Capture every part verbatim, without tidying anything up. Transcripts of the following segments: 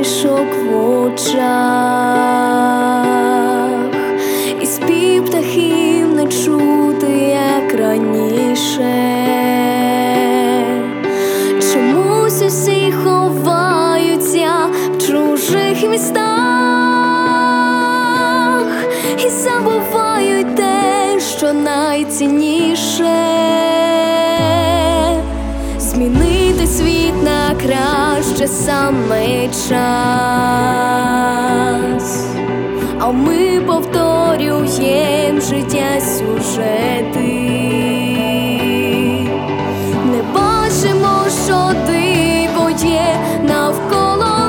посмішок в очах, і спів птахів не чути, як раніше. Чомусь усі ховаються в чужих містах і забувають те, що найцінніше. Змінити світ на краще саме час, а ми повторюєм життя сюжети. Не бачимо, що диво є навколо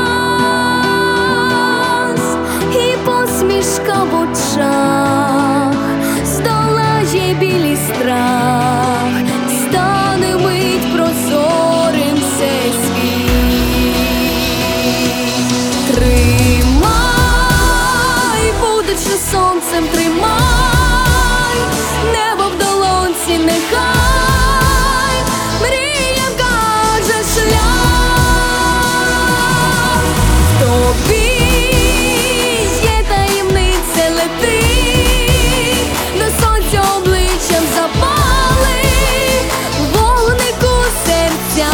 нас, і посмішка в очах здолає біль і страх, стане мить прозорим всесвіт. Тримай, будучи сонцем, тримай небо в долонці, нехай мріям каже шлях. В тобі є таємниця, лети до сонця обличчям запали вогнику серця.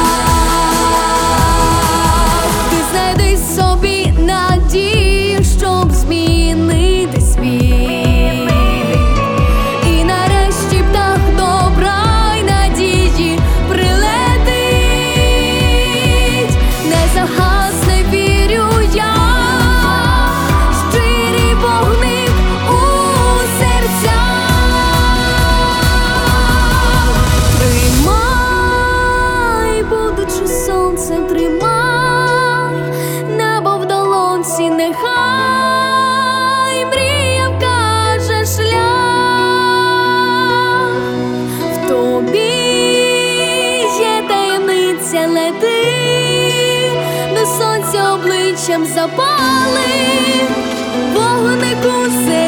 Ти знайди собі надію, щоб змінити світ, і нарешті птах добра й надії прилетить. Не загасне, вірю я, щирий вогник у серцях. Тримай, будучи сонцем, тримай небо в долонці, нехай мріям каже шлях. В тобі є таємниця, лети до сонця обличчям запали вогнику серця.